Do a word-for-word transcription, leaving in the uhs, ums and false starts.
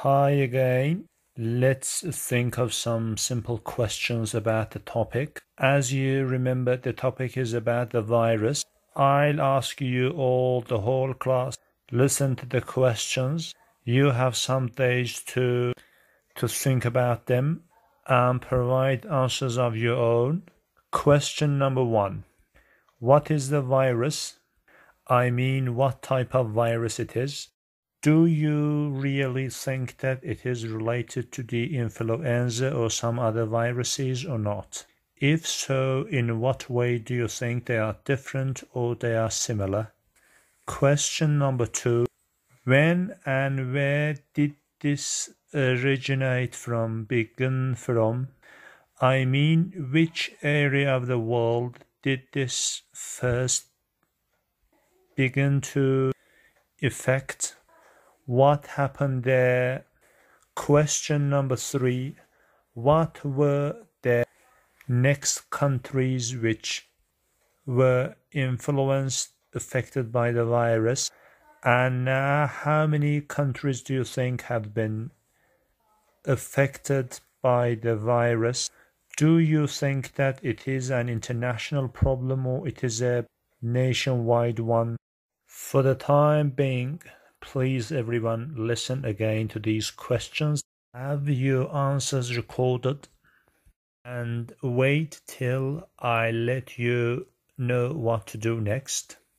Hi again. Let's think of some simple questions about the topic. As you remember, the topic is about the virus. I'll ask you all, the whole class, listen to the questions. You have some days to, to think about them and provide answers of your own. Question number one. What is the virus? I mean, what type of virus it is. Do you really think that it is related to the influenza or some other viruses or not? If so, in what way do you think they are different or they are similar? Question number two. When and where did this originate from, begin from? I mean, which area of the world did this first begin to affect? What happened there? Question number three. What were the next countries which were influenced, affected by the virus? And uh, how many countries do you think have been affected by the virus? Do you think that it is an international problem or it is a nationwide one? For the time being, please everyone listen again to these questions. Have your answers recorded and wait till I let you know what to do next.